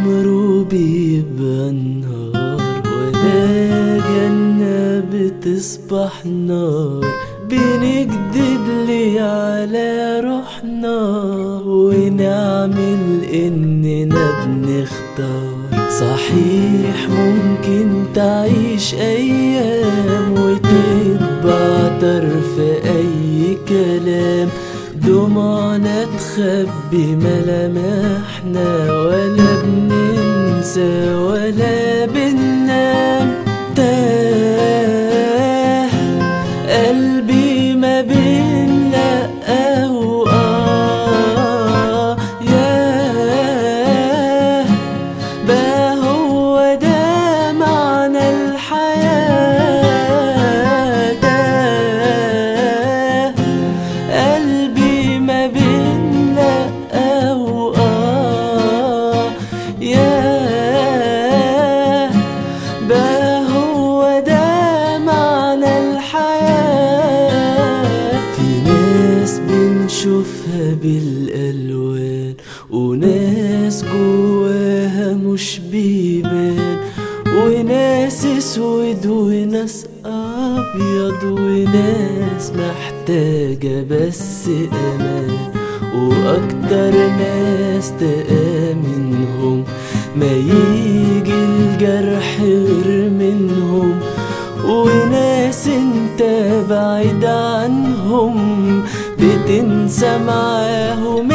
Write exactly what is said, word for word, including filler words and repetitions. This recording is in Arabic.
عمره بيبقى نهار ولا جنة بتصبح نار. بنكدب ليه على روحنا ونعمل اننا بنختار؟ صحيح ممكن تعيش ايام وتتبع طرف اي كلام، دموعنا تخبي ملامحنا ولا بننسى ولا بننام. تاه قلبي ما بين لأ وآه، ياه بقى هو ده معنى الحياة. تاه قلبي ما بين لأ وآه، ياه بقى هو ده معنى الحياة. في ناس بنشوفها بالألوان وناس جواها مش بيبان، وناس اسود وناس ابيض، وناس محتاجة بس امان. واكتر ناس تآمنهم ما يجي الجرح غير منهم، وناس انت بعيد عنهم بتنسى معاهم